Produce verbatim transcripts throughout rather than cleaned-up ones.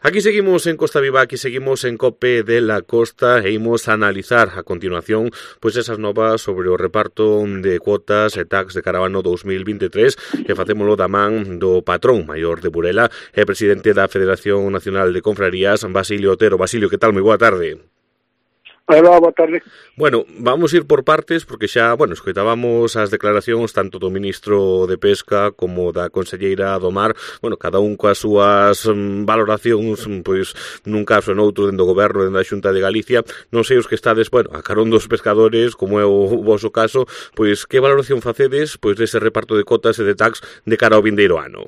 Aquí seguimos en Costa Viva, aquí seguimos en COPE de la Costa e imos a analizar a continuación pois esas novas sobre o reparto de cuotas e tax de Caravano dos mil veintitrés e facémolo da man do patrón maior de Burela e presidente da Federación Nacional de Confrarías, Basilio Otero. Basilio, que tal? Moi boa tarde. Hola, boa tarde. Bueno, vamos ir por partes porque xa, bueno, escoitábamos as declaracións tanto do ministro de Pesca como da conselleira do Mar, bueno, cada un coas súas um, valoracións, pois nun caso e noutro dentro do goberno, dentro da Xunta de Galicia. Non sei os que estades, bueno, a carón dos pescadores, como é o voso caso, pois que valoración facedes pois dese reparto de cotas e de tax de cara ao vindeiro ano?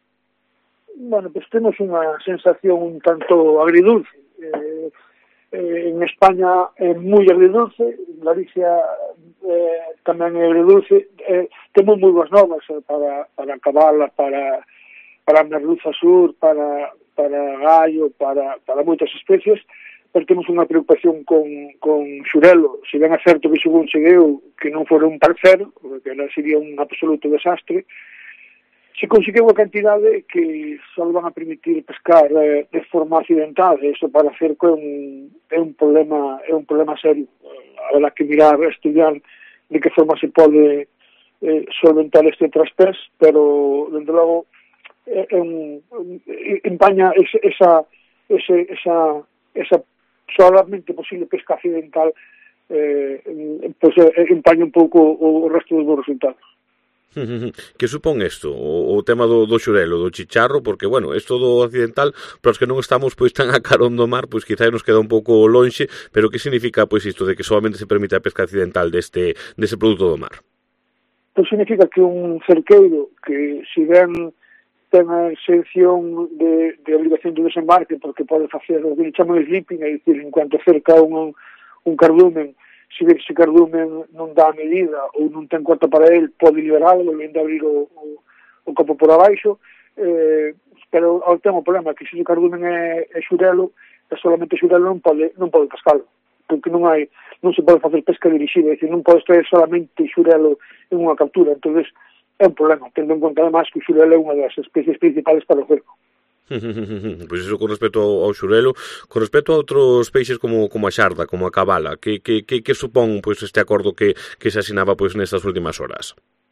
Bueno, pois temos unha sensación un tanto agridulce. Eh, Eh, en España é moi agridulce, en Galicia eh, tamén é agridulce. Eh, temos moi boas novas eh, para, para Cabala, para, para Merluza Sur, para, para Gallo, para, para moitas especies, pero temos unha preocupación con, con Xurelo. Se ben é certo que según chegueu que non fora un parcero, porque sería un absoluto desastre, se conseguiu a cantidade que só van a permitir pescar eh, de forma accidental. Eso para hacer que é un, é un problema é un problema serio. Habrá que mirar, estudiar de que forma se pode eh, solventar este traspés, pero desde logo é, é un, empaña ese, esa ese, esa esa solamente posible pesca accidental, eh, pues eh, empaña un pouco o, o resto dos resultados. Que supón isto, o, o tema do, do xurelo, do chicharro, porque, bueno, isto do accidental, para os que non estamos pois tan a carón do mar, pois quizá nos queda un pouco lonxe, pero que significa pois isto de que solamente se permite a pesca accidental deste, deste produto do mar? Pois significa que un cerqueiro que, si ben ten a exención de, de obligación de desembarque, porque pode facer o que chaman sleeping, é dicir, en cuanto cerca un, un cardumen, se ve que ese cardumen non dá a medida ou non ten cuota para el, pode liberalo, volvendo a abrir o, o, o copo por abaixo, eh, pero ao ten o problema que se o cardumen é, é xurelo, e solamente xurelo non pode, non pode pescalo, porque non hai, non se pode facer pesca dirixida, é dicir, non pode ter solamente xurelo en unha captura. Entonces é un problema, tendo en conta además que o xurelo é unha das especies principales para o cerco. Pois iso con respecto ao, ao xurelo. Con respecto a outros peixes como, como a xarda, como a cabala, que, que, que, que supón pois, este acordo que, que se asinaba pois, nestas últimas horas?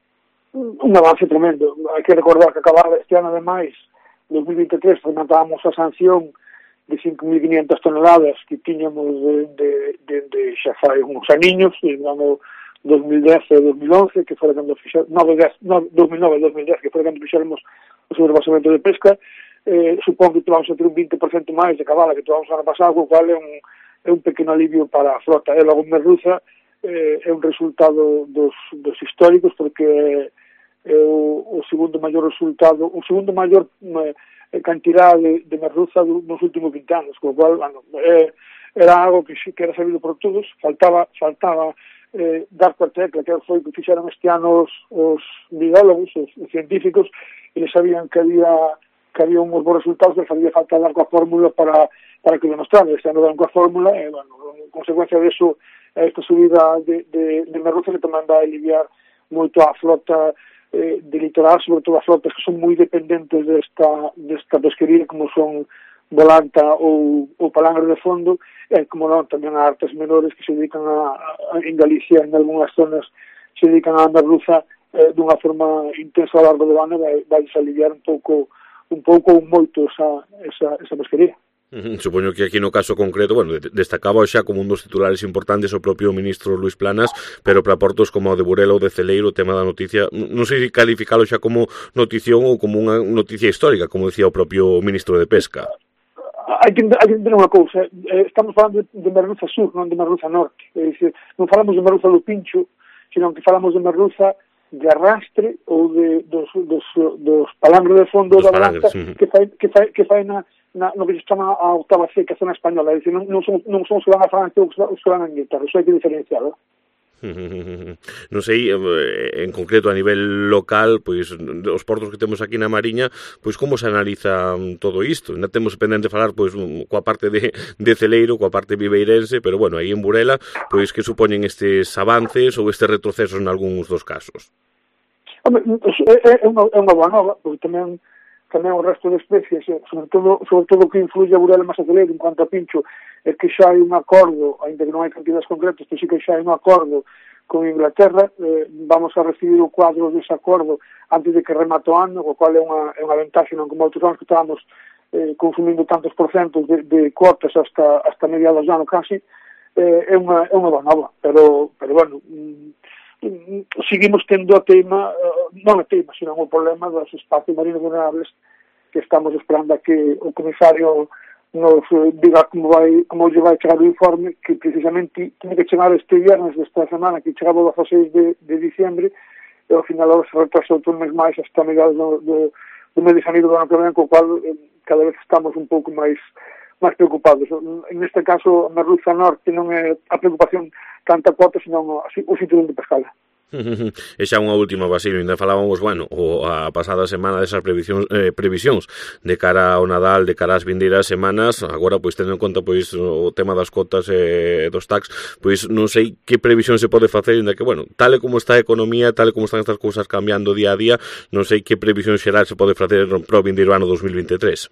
Un avance tremendo. Hai que recordar que a cabala este ano, ademais, en dos mil veintitrés, rematábamos a sanción de cinco mil quinientas toneladas que tiñamos de, de, de, de xa fai uns aniños, en ano dos mil dez e dos mil once, que foi cando fixamos, dos mil nove e dos mil dez, que foi cando fixamos o sobrepasamento de pesca. Eh, supón que vamos a ter un vinte por cento máis de cabala que vamos a ano pasado, o cual é un, é un pequeno alivio para a flota. E logo en Merluza eh, é un resultado dos, dos históricos, porque é o, o segundo maior resultado, o segundo maior eh, cantidade de, de Merluza nos últimos vinte anos, con o cual, bueno, eh, era algo que, que era sabido por todos. Faltaba faltaba eh, dar coa tecla, que foi que fixeron este ano os, os biólogos, os, os científicos, e sabían que había que había uns bons resultados, que había falta dar coa fórmula para, para que demostraran. Este ano dan coa fórmula, e, bueno, en consecuencia de eso, esta subida de, de, de Merluza que tamén vai aliviar moito a flota eh, de litoral, sobre todo as flotas que son moi dependentes desta, desta pesquería, como son volanta ou, ou palangre de fondo, e como non, tamén a artes menores que se dedican a, a, en Galicia, en algunhas zonas, se dedican a Merluza eh, dunha forma intensa ao largo do ano, vai, vai aliviar un pouco un pouco ou moito esa, esa, esa pesquería. Uh-huh. Supoño que aquí no caso concreto, bueno, destacaba xa como un dos titulares importantes o propio ministro Luís Planas, pero para portos como o de Burela ou de Celeiro, o tema da noticia, non sei se calificalo xa como notición ou como unha noticia histórica, como decía o propio ministro de Pesca. Hai que, hai que entender unha cousa, estamos falando de, de Merluza Sur, non de Merluza Norte, é dicir, non falamos de Merluza do Pincho, sino que falamos de Merluza de arrastre ou de dos, dos, dos palangres de fondo dos da balanza, sí, que fai, que fai, que fai na, na, no que se chama a octava C, que é a zona española, é dicir, non, non son, non son os que van a Francia ou os que van a Inglaterra, iso hai que diferenciarlo. Non sei, en concreto a nivel local, pois os portos que temos aquí na Mariña, pois como se analiza todo isto? Ainda temos pendente falar pois coa parte de, de Celeiro, coa parte viveirense, pero bueno, aí en Burela, pois que supoñen estes avances ou estes retrocesos en algúns dos casos? Hombre, é, é, unha, é unha boa nova, porque tamén tamén o resto de especies, sobre todo sobre todo que influye a Burela Masaceleiro en cuanto a pincho, é que xa hai un acordo, ainda que non hai cantidades concretas, que sí que xa hai un acordo con Inglaterra, eh, vamos a recibir o cuadro dese acordo antes de que remate o ano, o cual é unha, é unha ventaxa, non como outros anos que estábamos eh, consumindo tantos porcentos de, de cuotas hasta, hasta mediados de ano casi, eh, é unha, é unha boa nova, pero, pero bueno, mm, seguimos tendo a tema, uh, non a tema, sino o problema dos espacios marinos vulnerables que estamos esperando a que o comisario nos uh, diga como vai como lle vai chegar o informe, que precisamente tiene que chegar este viernes desta semana, que chegaba o dezaseis de, de diciembre, e ao final se retrasou un mes máis hasta mediados do, do, do mes de xaneiro do ano que ven, co cual eh, cada vez estamos un pouco máis máis preocupados. En este caso, na Ruza Norte non é a preocupación tanta cuota, senón o, o sitio onde pescala. E xa unha última, Basilio, ainda falábamos, bueno, o a pasada semana desas previsións, eh, previsións de cara ao Nadal, de cara ás vindeiras semanas. Agora, pois, tendo en conta pois o tema das cotas e eh, dos tax, pois non sei que previsión se pode facer, ainda que, bueno, tal e como está a economía, tal e como están estas cousas cambiando día a día, non sei que previsión xeral se pode facer para o vindeiro ano dos mil veintitrés.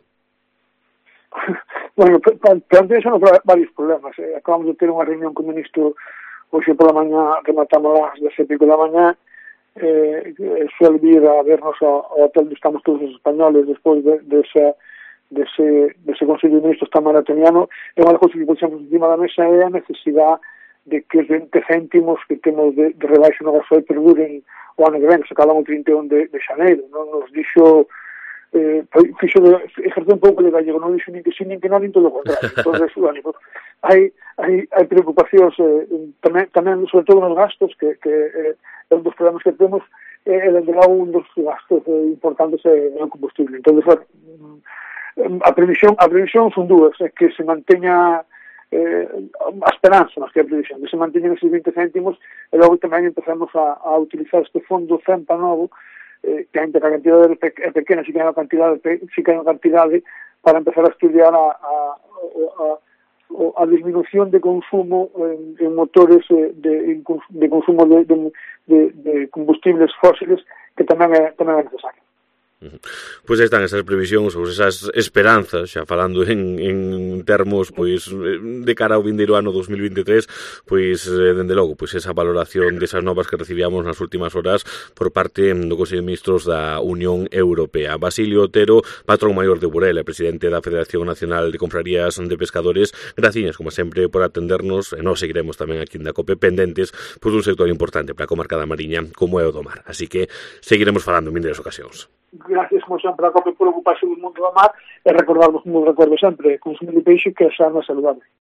Bueno, plantea xa varios problemas. Eh. Acabamos de ter unha reunión con o ministro hoxe pola mañá, rematamos as das sete da mañá, eh, suele vir a vernos ao, ao hotel onde estamos todos os españoles despois de, de ese, de ese, de ese Consello de Ministros tan maratoniano. E unha das cousas que puxemos encima da mesa é a necesidade de que os vinte céntimos que temos de, de rebaixa no gasoil perduren o ano que ven, se acaban o trinta e un de, de xaneiro. Non nos dixo eh, fixo de, ejerce un pouco de gallego, non dixo nin que sí, nin que non, nin todo o contrario. Entón, bueno, pues, hai, hai, hai preocupacións eh, tamén, tamén, sobre todo nos gastos, que, que eh, é un dos problemas que temos, é eh, desde logo un dos gastos eh, importantes é o combustible. Entón, bueno, a previsión, a previsión son dúas, é que se manteña eh, a esperanza, máis que a previsión, que se manteñen esos vinte céntimos, e logo tamén empezamos a, a utilizar este fondo CEMPA novo, eh, que ainda que a cantidade é pequena, si que hai unha cantidade, si que hai unha cantidade para empezar a estudiar a, a, a, a disminución de consumo en, en motores de, de consumo de, de, de, de combustibles fósiles, que tamén é, tamén é necesario. Pois aí están esas previsións ou esas esperanzas, xa falando en, en termos pois de cara ao vindeiro ano dos mil veintitrés, pois dende logo, pois esa valoración desas novas que recibíamos nas últimas horas por parte do Consello de Ministros da Unión Europea. Basilio Otero, patrón maior de Burela, presidente da Federación Nacional de Confrarías de Pescadores, graciñas, como sempre, por atendernos, e nós seguiremos tamén aquí na COPE pendentes pois un sector importante para a comarca da Mariña como é o do mar. Así que seguiremos falando en vindeiras ocasións. Gracias, como sempre, a COPE por ocuparse do mundo do mar e recordarvos, como recordo sempre, consumir de peixe que é sano e saludable.